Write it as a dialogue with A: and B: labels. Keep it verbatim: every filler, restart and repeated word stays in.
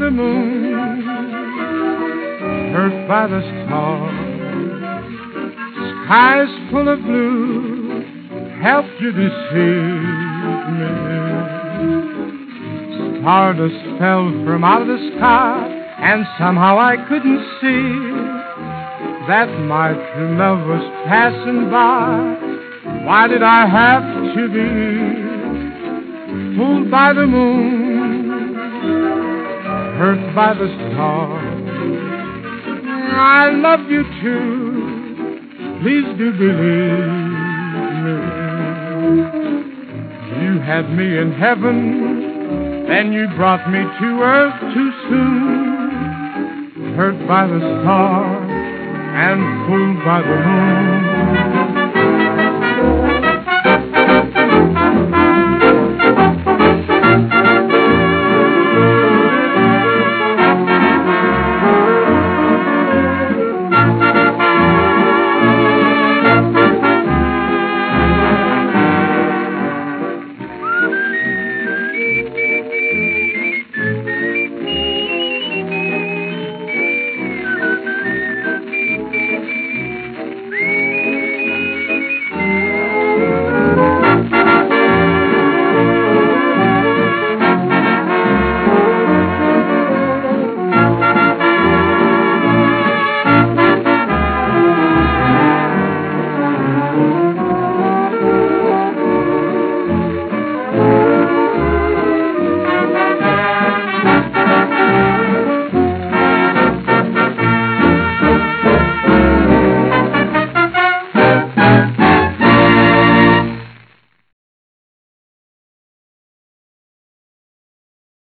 A: the moon, hurt by the stars. Skies full of blue helped you deceive me. Stardust fell from out of the sky, and somehow I couldn't see that my true love was passing by. Why did I have to be fooled by the moon, hurt by the stars? I love you too, please do believe me. You had me in heaven, then you brought me to earth too soon, hurt by the stars and fooled by the moon.